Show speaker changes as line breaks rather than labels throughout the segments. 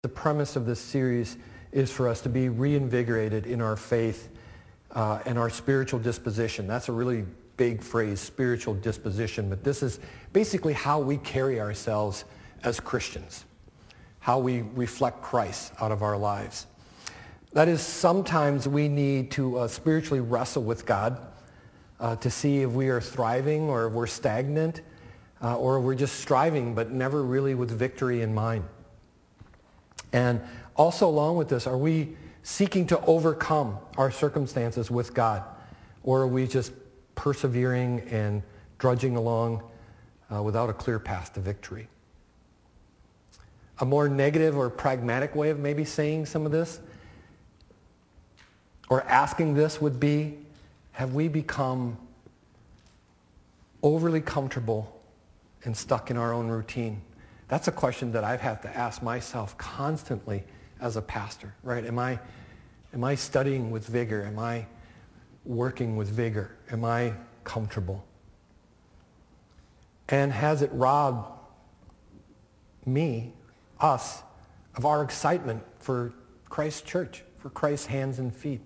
The premise of this series is for us to be reinvigorated in our faith and our spiritual disposition. That's a really big phrase, spiritual disposition, but this is basically how we carry ourselves as Christians, how we reflect Christ out of our lives. That is, sometimes we need to spiritually wrestle with God to see if we are thriving or if we're stagnant or we're just striving but never really with victory in mind. And also along with this, are we seeking to overcome our circumstances with God, or are we just persevering and drudging along without a clear path to victory? A more negative or pragmatic way of maybe saying some of this or asking this would be, have we become overly comfortable and stuck in our own routine? That's a question that I've had to ask myself constantly as a pastor, right? Am I studying with vigor? Am I working with vigor? Am I comfortable? And has it robbed us, of our excitement for Christ's church, for Christ's hands and feet?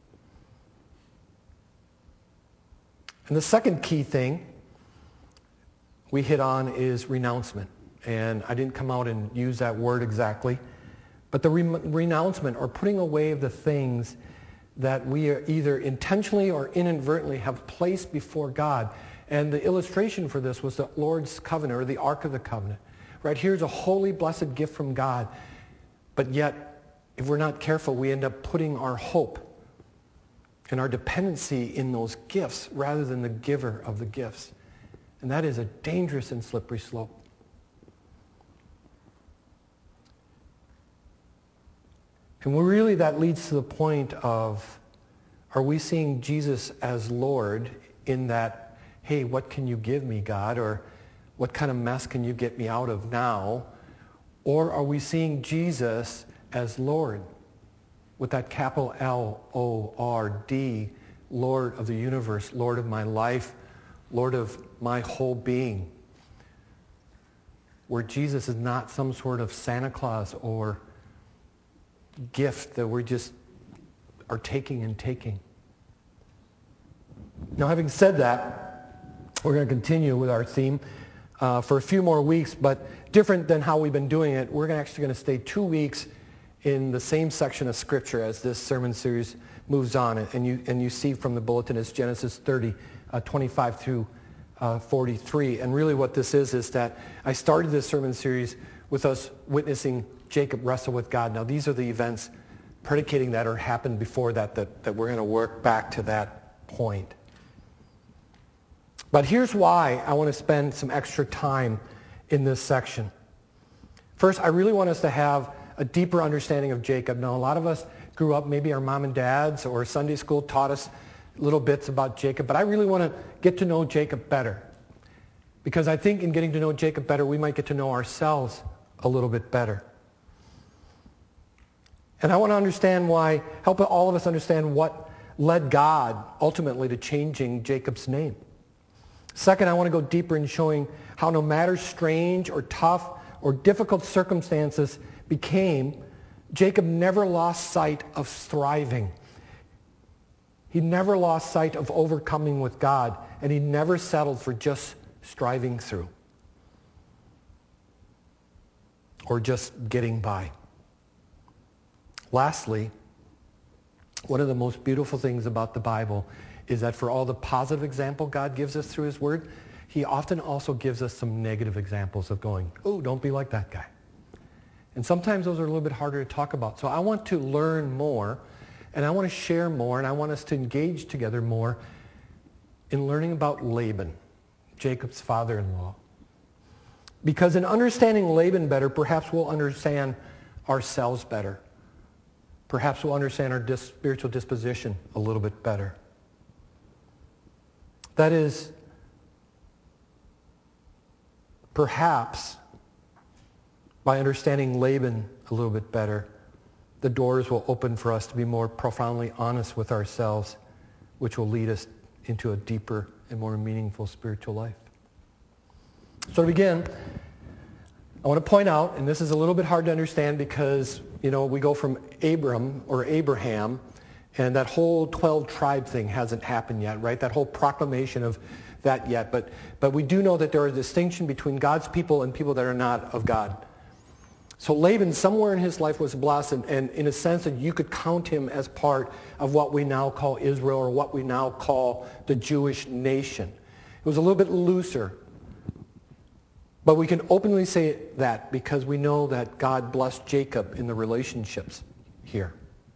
And the second key thing we hit on is renouncement. And I didn't come out and use that word exactly, but the renouncement, or putting away of the things that we are either intentionally or inadvertently have placed before God. And the illustration for this was the Lord's covenant, or the Ark of the Covenant. Right? Here's a holy, blessed gift from God, but yet, if we're not careful, we end up putting our hope and our dependency in those gifts rather than the giver of the gifts. And that is a dangerous and slippery slope. And really that leads to the point of, are we seeing Jesus as Lord in that, hey, what can you give me, God? Or what kind of mess can you get me out of now? Or are we seeing Jesus as Lord with that capital L-O-R-D, Lord of the universe, Lord of my life, Lord of my whole being, where Jesus is not some sort of Santa Claus or gift that we just are taking and taking. Now, having said that, we're going to continue with our theme for a few more weeks, but different than how we've been doing it. We're actually going to stay 2 weeks in the same section of Scripture as this sermon series moves on. And you see from the bulletin is Genesis 30, 25 through 43. And really what this is that I started this sermon series with us witnessing Jacob wrestle with God. Now, these are the events predicating that or happened before that we're going to work back to that point. But here's why I want to spend some extra time in this section. First, I really want us to have a deeper understanding of Jacob. Now, a lot of us grew up, maybe our mom and dads or Sunday school taught us little bits about Jacob, but I really want to get to know Jacob better. Because I think in getting to know Jacob better, we might get to know ourselves a little bit better. And I want to help all of us understand what led God ultimately to changing Jacob's name. Second, I want to go deeper in showing how no matter strange or tough or difficult circumstances became, Jacob never lost sight of thriving. He never lost sight of overcoming with God, and he never settled for just striving through or just getting by. Lastly, one of the most beautiful things about the Bible is that for all the positive example God gives us through his word, he often also gives us some negative examples of going, oh, don't be like that guy. And sometimes those are a little bit harder to talk about. So I want to learn more, and I want to share more, and I want us to engage together more in learning about Laban, Jacob's father-in-law. Because in understanding Laban better, perhaps we'll understand ourselves better. Perhaps we'll understand our spiritual disposition a little bit better. That is, perhaps by understanding Laban a little bit better, the doors will open for us to be more profoundly honest with ourselves, which will lead us into a deeper and more meaningful spiritual life. So to begin, I want to point out, and this is a little bit hard to understand because, we go from Abram or Abraham, and that whole 12 tribe thing hasn't happened yet, right? That whole proclamation of that yet. But we do know that there is a distinction between God's people and people that are not of God. So Laban, somewhere in his life, was blessed, and in a sense that you could count him as part of what we now call Israel, or what we now call the Jewish nation. It was a little bit looser. But we can openly say that because we know that God blessed Jacob in the relationships here.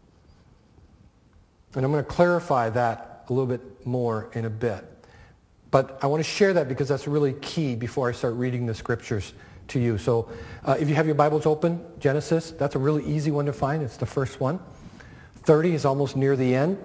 And I'm going to clarify that a little bit more in a bit. But I want to share that because that's really key before I start reading the scriptures to you. So if you have your Bibles open, Genesis, that's a really easy one to find. It's the first one. 30 is almost near the end.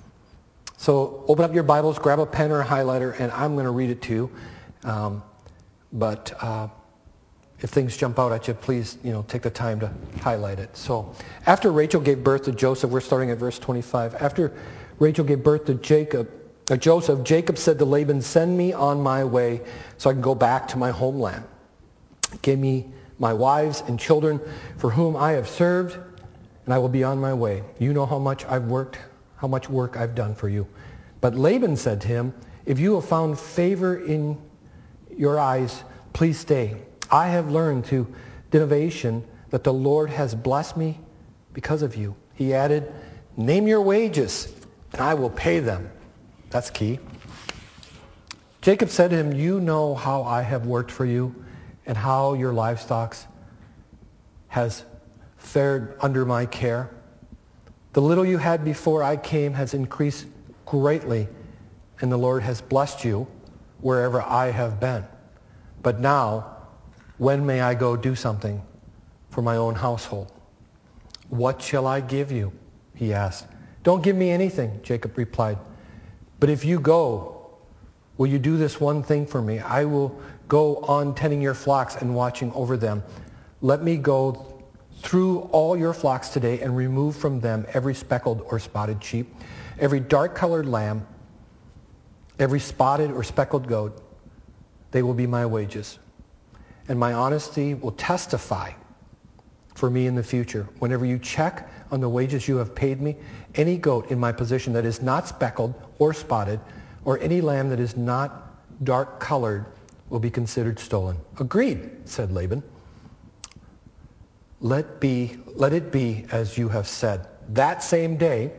So open up your Bibles, grab a pen or a highlighter, and I'm going to read it to you. But if things jump out at you, please, take the time to highlight it. So after Rachel gave birth to Joseph, we're starting at verse 25. After Rachel gave birth to Joseph, Jacob said to Laban, "Send me on my way so I can go back to my homeland. Give me my wives and children for whom I have served, and I will be on my way. You know how much work I've done for you." But Laban said to him, "If you have found favor in your eyes, please stay. I have learned through divination that the Lord has blessed me because of you." He added, "Name your wages, and I will pay them." That's key. Jacob said to him, "You know how I have worked for you and how your livestock has fared under my care. The little you had before I came has increased greatly, and the Lord has blessed you wherever I have been. But now, when may I go do something for my own household?" "What shall I give you?" he asked. "Don't give me anything," Jacob replied. "But if you go, will you do this one thing for me? I will go on tending your flocks and watching over them. Let me go through all your flocks today and remove from them every speckled or spotted sheep, every dark-colored lamb, every spotted or speckled goat. They will be my wages. And my honesty will testify for me in the future. Whenever you check on the wages you have paid me, any goat in my possession that is not speckled or spotted, or any lamb that is not dark-colored, will be considered stolen." "Agreed," said Laban. Let it be as you have said." That same day,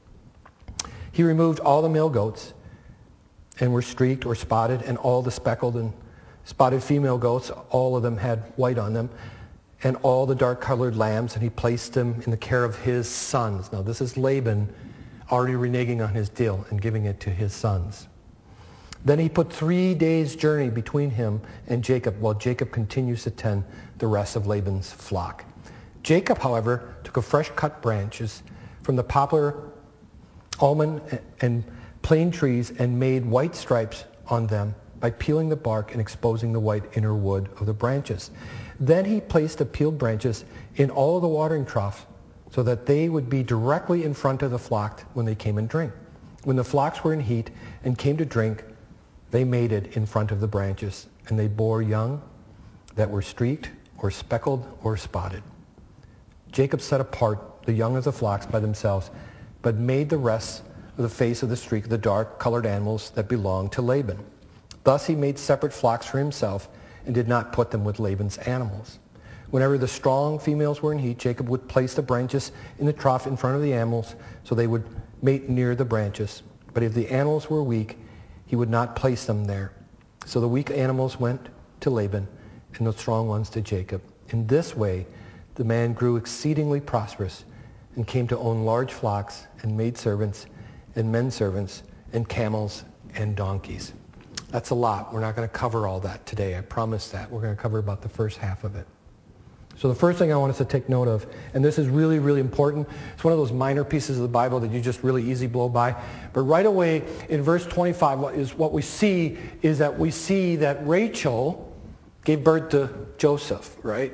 he removed all the male goats and were streaked or spotted, and all the speckled and spotted female goats, all of them had white on them, and all the dark-colored lambs, and he placed them in the care of his sons. Now, this is Laban already reneging on his deal and giving it to his sons. Then he put 3 days' journey between him and Jacob, while Jacob continues to tend the rest of Laban's flock. Jacob, however, took a fresh-cut branches from the poplar, almond, and plane trees and made white stripes on them by peeling the bark and exposing the white inner wood of the branches. Then he placed the peeled branches in all of the watering troughs so that they would be directly in front of the flock when they came and drink. When the flocks were in heat and came to drink, they mated in front of the branches, and they bore young that were streaked or speckled or spotted. Jacob set apart the young of the flocks by themselves, but made the rest of the face of the streak the dark-colored animals that belonged to Laban. Thus he made separate flocks for himself and did not put them with Laban's animals. Whenever the strong females were in heat, Jacob would place the branches in the trough in front of the animals so they would mate near the branches. But if the animals were weak, he would not place them there. So the weak animals went to Laban and the strong ones to Jacob. In this way, the man grew exceedingly prosperous and came to own large flocks and maidservants and men servants and camels and donkeys. That's a lot. We're not going to cover all that today. I promise that. We're going to cover about the first half of it. So the first thing I want us to take note of, and this is really, really important, it's one of those minor pieces of the Bible that you just really easy blow by. But right away in verse 25, what we see is that Rachel gave birth to Joseph, right?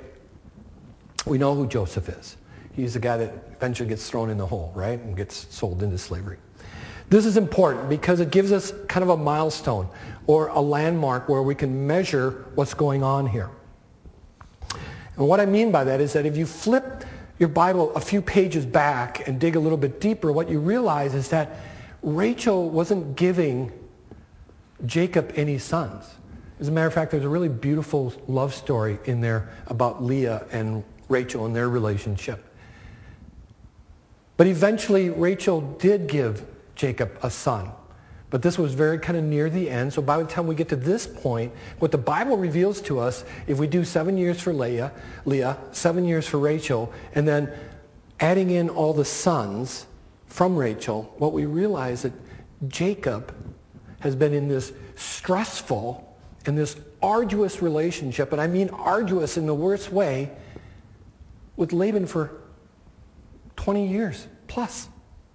We know who Joseph is. He's the guy that eventually gets thrown in the hole, right, and gets sold into slavery. This is important because it gives us kind of a milestone or a landmark where we can measure what's going on here. And what I mean by that is that if you flip your Bible a few pages back and dig a little bit deeper, what you realize is that Rachel wasn't giving Jacob any sons. As a matter of fact, there's a really beautiful love story in there about Leah and Rachel and their relationship. But eventually, Rachel did give Jacob a son. But this was very kind of near the end. So by the time we get to this point, what the Bible reveals to us, if we do 7 years for Leah, 7 years for Rachel, and then adding in all the sons from Rachel, what we realize that Jacob has been in this stressful and this arduous relationship, and I mean arduous in the worst way, with Laban for 20 years plus.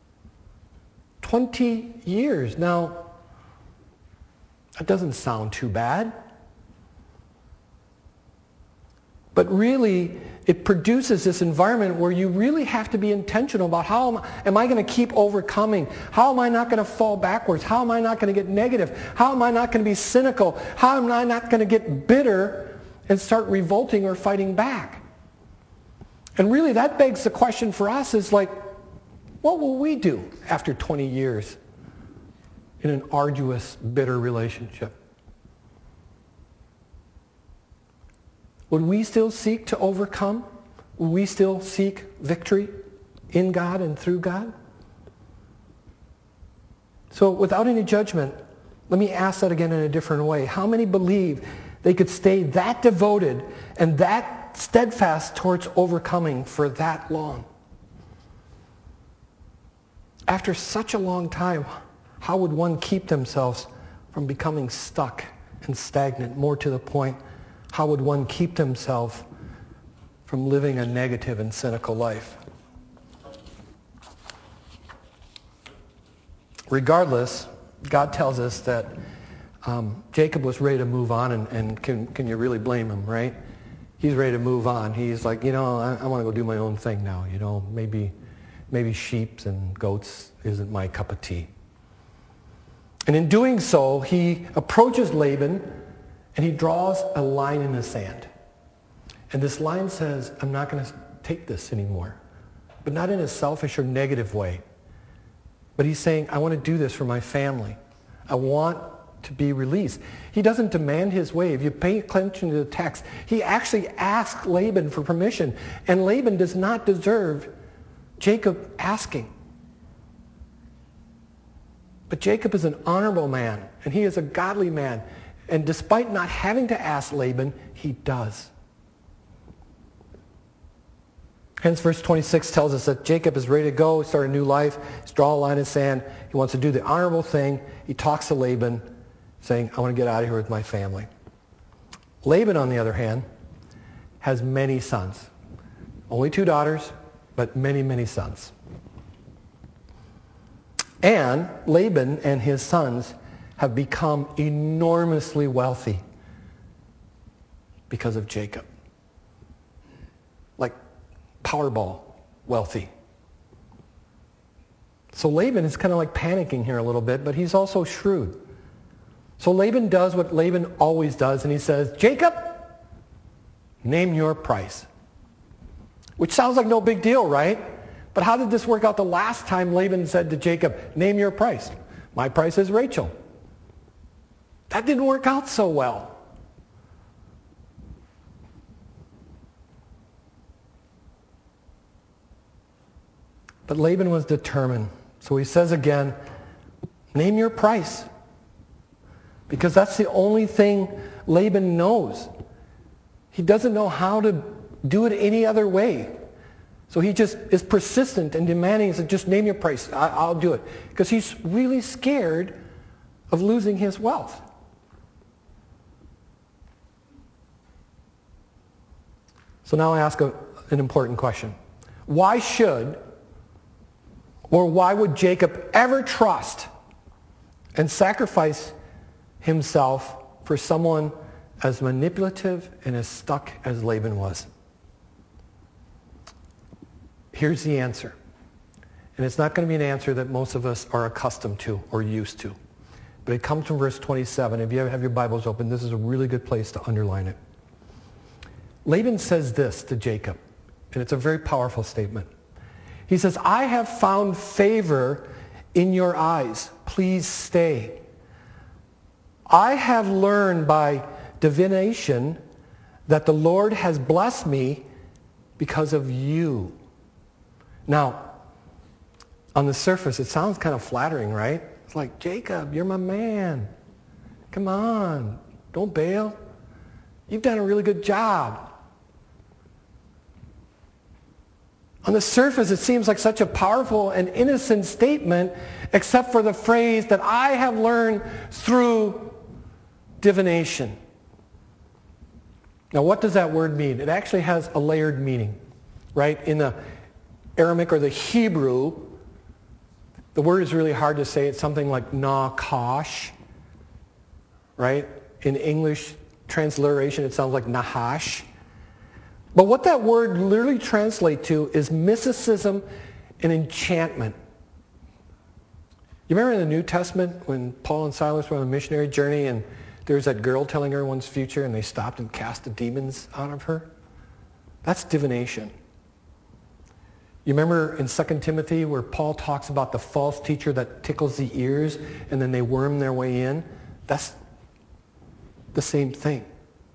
20 years. Now, that doesn't sound too bad. But really, it produces this environment where you really have to be intentional about how am I going to keep overcoming? How am I not going to fall backwards? How am I not going to get negative? How am I not going to be cynical? How am I not going to get bitter and start revolting or fighting back? And really, that begs the question for us is like, what will we do after 20 years in an arduous, bitter relationship? Would we still seek to overcome? Would we still seek victory in God and through God? So without any judgment, let me ask that again in a different way. How many believe they could stay that devoted and that steadfast towards overcoming for that long? After such a long time, how would one keep themselves from becoming stuck and stagnant? More to the point, how would one keep themselves from living a negative and cynical life? Regardless, God tells us that Jacob was ready to move on, and can you really blame him, right? He's ready to move on. He's like, I want to go do my own thing now. Maybe sheep and goats isn't my cup of tea. And in doing so, he approaches Laban and he draws a line in the sand. And this line says, I'm not going to take this anymore. But not in a selfish or negative way. But he's saying, I want to do this for my family. I want to be released. He doesn't demand his way. If you pay attention to the text, he actually asks Laban for permission. And Laban does not deserve Jacob asking. But Jacob is an honorable man, and he is a godly man. And despite not having to ask Laban, he does. Hence, verse 26 tells us that Jacob is ready to go, start a new life, draw a line in the sand. He wants to do the honorable thing. He talks to Laban, saying, I want to get out of here with my family. Laban, on the other hand, has many sons. Only 2 daughters, but many, many sons. And Laban and his sons have become enormously wealthy because of Jacob. Like Powerball wealthy. So Laban is kind of like panicking here a little bit, but he's also shrewd. So Laban does what Laban always does, and he says, Jacob, name your price. Which sounds like no big deal, right? But how did this work out the last time Laban said to Jacob, name your price? My price is Rachel. That didn't work out so well. But Laban was determined. So he says again, name your price. Because that's the only thing Laban knows. He doesn't know how to do it any other way. So he just is persistent and demanding. He said, just name your price. I'll do it. Because he's really scared of losing his wealth. So now I ask an important question. Why should or why would Jacob ever trust and sacrifice himself for someone as manipulative and as stuck as Laban was? Here's the answer. And it's not going to be an answer that most of us are accustomed to or used to. But it comes from verse 27. If you have your Bibles open, this is a really good place to underline it. Laban says this to Jacob, and it's a very powerful statement. He says, I have found favor in your eyes. Please stay. I have learned by divination that the Lord has blessed me because of you. Now, on the surface, it sounds kind of flattering, right? It's like, Jacob, you're my man. Come on, don't bail. You've done a really good job. On the surface, it seems like such a powerful and innocent statement, except for the phrase that I have learned through divination. Now, what does that word mean? It actually has a layered meaning, right? In the Aramaic or the Hebrew, the word is really hard to say. It's something like nakash, right? In English transliteration, it sounds like nahash. But what that word literally translates to is mysticism and enchantment. You remember in the New Testament when Paul and Silas were on a missionary journey and there was that girl telling everyone's future and they stopped and cast the demons out of her? That's divination. You remember in 2 Timothy where Paul talks about the false teacher that tickles the ears and then they worm their way in? That's the same thing.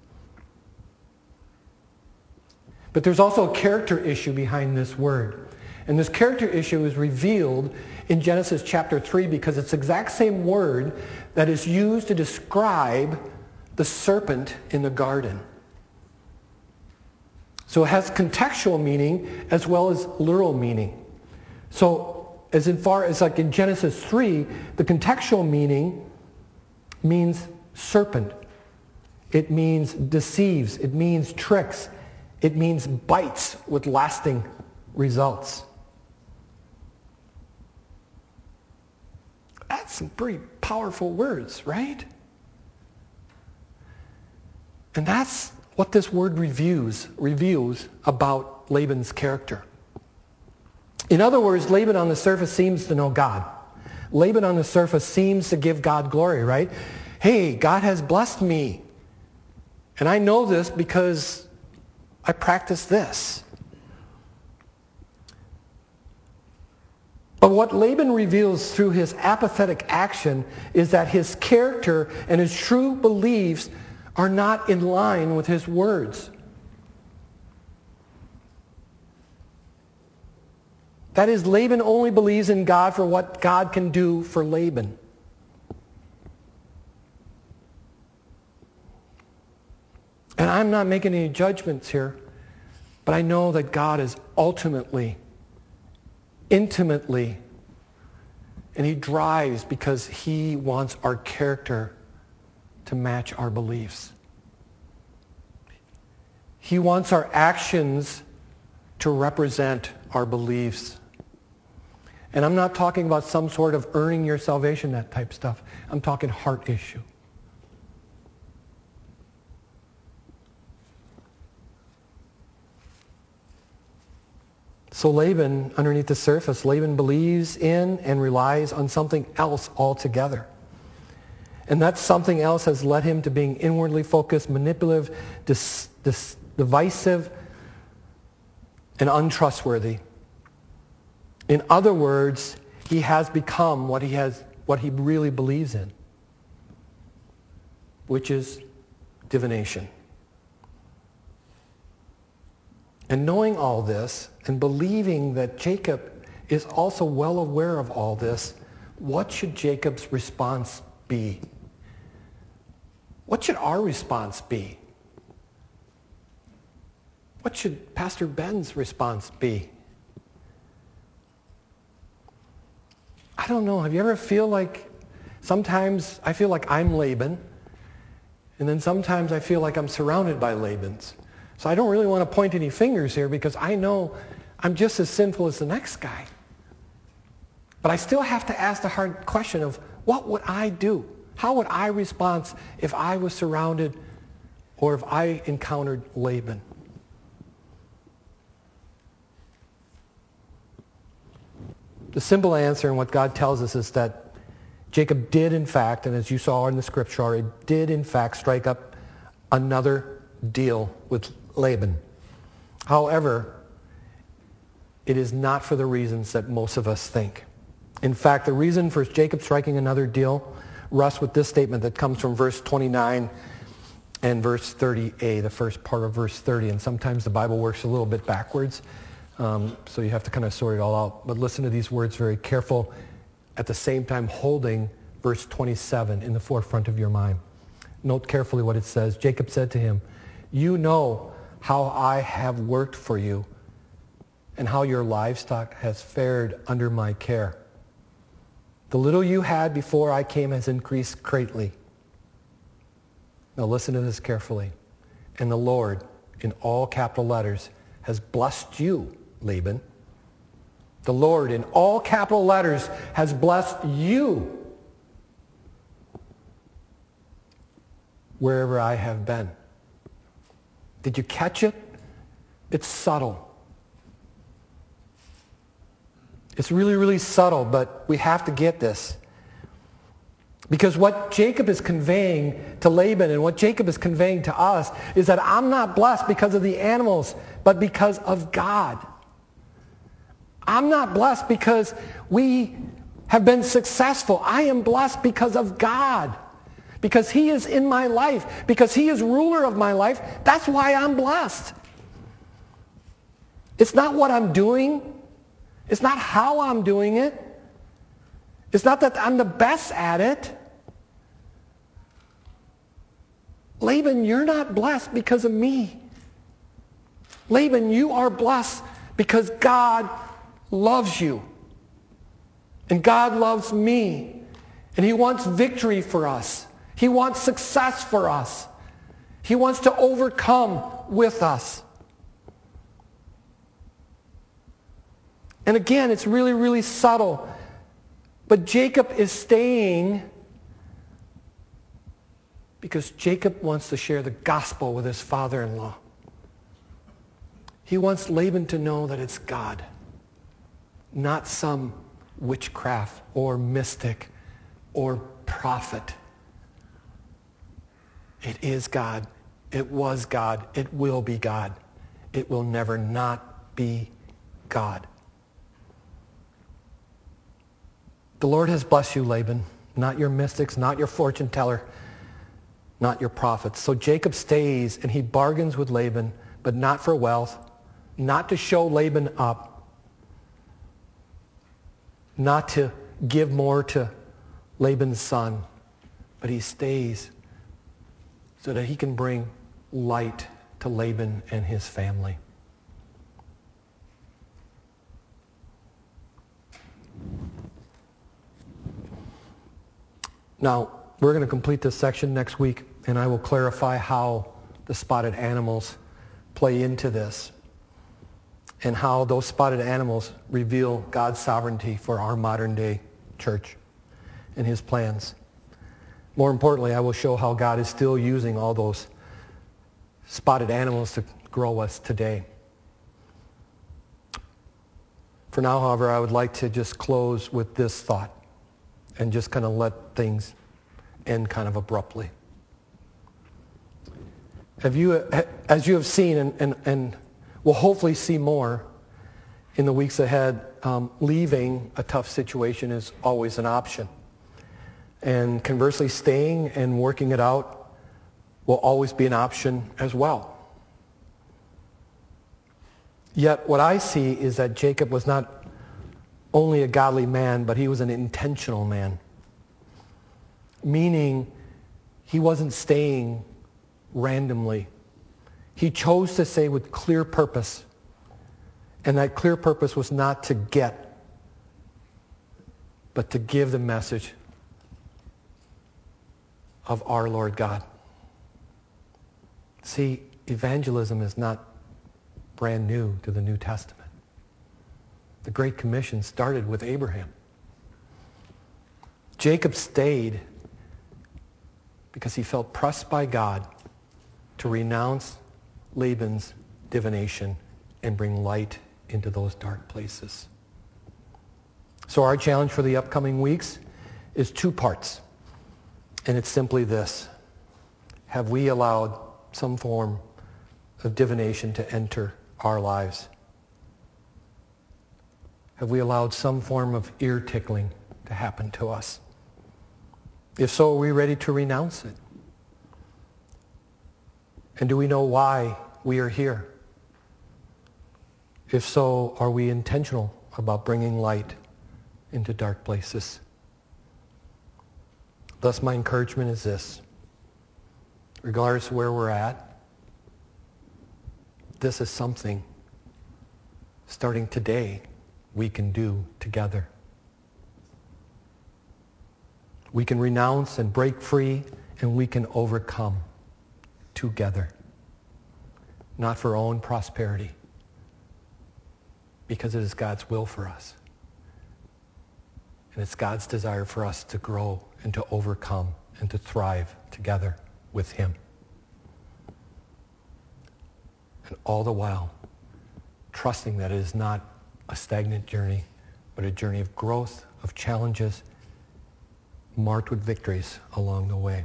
But there's also a character issue behind this word. And this character issue is revealed in Genesis chapter 3 because it's the exact same word that is used to describe the serpent in the garden. So it has contextual meaning as well as literal meaning. So as far as like in Genesis 3, the contextual meaning means serpent. It means deceives. It means tricks. It means bites with lasting results. That's some pretty powerful words, right? And that's what this word reveals about Laban's character. In other words, Laban on the surface seems to know God. Laban on the surface seems to give God glory, right? Hey, God has blessed me. And I know this because I practice this. But what Laban reveals through his apathetic action is that his character and his true beliefs are not in line with his words. That is, Laban only believes in God for what God can do for Laban. And I'm not making any judgments here, but I know that God is ultimately, intimately, and he drives because he wants our character to match our beliefs. He wants our actions to represent our beliefs. And I'm not talking about some sort of earning your salvation, that type stuff. I'm talking heart issue. So Laban, underneath the surface, Laban believes in and relies on something else altogether. And that something else has led him to being inwardly focused, manipulative, divisive, and untrustworthy. In other words, he has become what he really believes in, which is divination. And knowing all this and believing that Jacob is also well aware of all this, what should Jacob's response be? What should our response be? What should Pastor Ben's response be? I don't know. Have you ever feel like sometimes I feel like I'm Laban, and then sometimes I feel like I'm surrounded by Labans. So I don't really want to point any fingers here because I know I'm just as sinful as the next guy. But I still have to ask the hard question of what would I do? How would I respond if I was surrounded or if I encountered Laban? The simple answer and what God tells us is that Jacob did in fact, and as you saw in the scripture, did in fact strike up another deal with Laban. However, it is not for the reasons that most of us think. In fact, the reason for Jacob striking another deal rests with this statement that comes from verse 29 and verse 30a, the first part of verse 30. And sometimes the Bible works a little bit backwards, so you have to kind of sort it all out. But listen to these words very careful, at the same time holding verse 27 in the forefront of your mind. Note carefully what it says. Jacob said to him, "You know how I have worked for you and how your livestock has fared under my care. The little you had before I came has increased greatly." Now listen to this carefully. "And the Lord, in all capital letters, has blessed you, Laban. The Lord, in all capital letters, has blessed you wherever I have been." Did you catch it? It's subtle. It's really, really subtle, but we have to get this. Because what Jacob is conveying to Laban and what Jacob is conveying to us is that I'm not blessed because of the animals, but because of God. I'm not blessed because we have been successful. I am blessed because of God. Because he is in my life. Because he is ruler of my life. That's why I'm blessed. It's not what I'm doing. It's not how I'm doing it. It's not that I'm the best at it. Laban, you're not blessed because of me. Laban, you are blessed because God loves you. And God loves me. And he wants victory for us. He wants success for us. He wants to overcome with us. And again, it's really, really subtle. But Jacob is staying because Jacob wants to share the gospel with his father-in-law. He wants Laban to know that it's God, not some witchcraft or mystic or prophet. It is God. It was God. It will be God. It will never not be God. The Lord has blessed you, Laban, not your mystics, not your fortune teller, not your prophets. So Jacob stays and he bargains with Laban, but not for wealth, not to show Laban up, not to give more to Laban's son, but he stays so that he can bring light to Laban and his family. Now, we're going to complete this section next week, and I will clarify how the spotted animals play into this and how those spotted animals reveal God's sovereignty for our modern day church and his plans. More importantly, I will show how God is still using all those spotted animals to grow us today. For now, however, I would like to just close with this thought and just kind of let things end kind of abruptly. As you have seen and will hopefully see more in the weeks ahead, leaving a tough situation is always an option. And conversely, staying and working it out will always be an option as well. Yet what I see is that Jacob was not only a godly man, but he was an intentional man. Meaning he wasn't staying randomly. He chose to stay with clear purpose. And that clear purpose was not to get, but to give the message of our Lord God. See, evangelism is not brand new to the New Testament. The Great Commission started with Abraham. Jacob stayed because he felt pressed by God to renounce Laban's divination and bring light into those dark places. So our challenge for the upcoming weeks is two parts. And it's simply this. Have we allowed some form of divination to enter our lives? Have we allowed some form of ear tickling to happen to us? If so, are we ready to renounce it? And do we know why we are here? If so, are we intentional about bringing light into dark places? Thus, my encouragement is this. Regardless of where we're at, this is something, starting today, we can do together. We can renounce and break free, and we can overcome together. Not for our own prosperity, because it is God's will for us. And it's God's desire for us to grow and to overcome and to thrive together with him. And all the while, trusting that it is not a stagnant journey, but a journey of growth, of challenges, marked with victories along the way.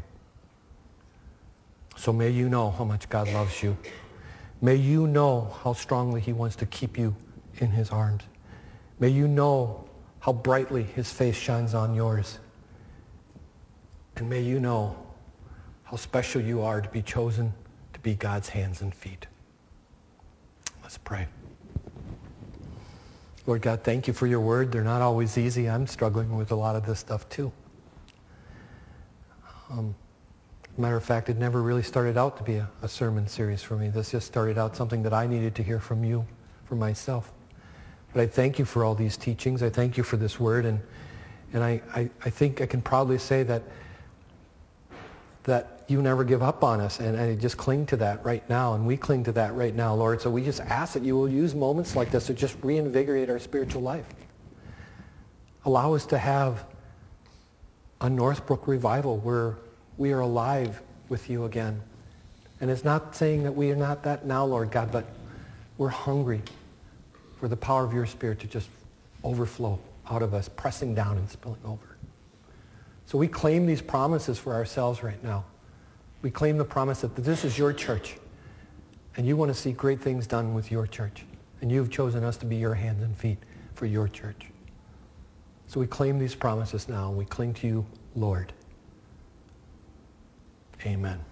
So may you know how much God loves you. May you know how strongly he wants to keep you in his arms. May you know how brightly his face shines on yours. And may you know how special you are to be chosen to be God's hands and feet. Let's pray. Lord God, thank you for your word. They're not always easy. I'm struggling with a lot of this stuff too. Matter of fact, it never really started out to be a sermon series for me. This just started out something that I needed to hear from you, for myself. But I thank you for all these teachings. I thank you for this word. And I think I can proudly say that you never give up on us. And I just cling to that right now. And we cling to that right now, Lord. So we just ask that you will use moments like this to just reinvigorate our spiritual life. Allow us to have a Northbrook revival where we are alive with you again. And it's not saying that we are not that now, Lord God, but we're hungry for the power of your Spirit to just overflow out of us, pressing down and spilling over. So we claim these promises for ourselves right now. We claim the promise that this is your church, and you want to see great things done with your church. And you've chosen us to be your hands and feet for your church. So we claim these promises now, and we cling to you, Lord. Amen.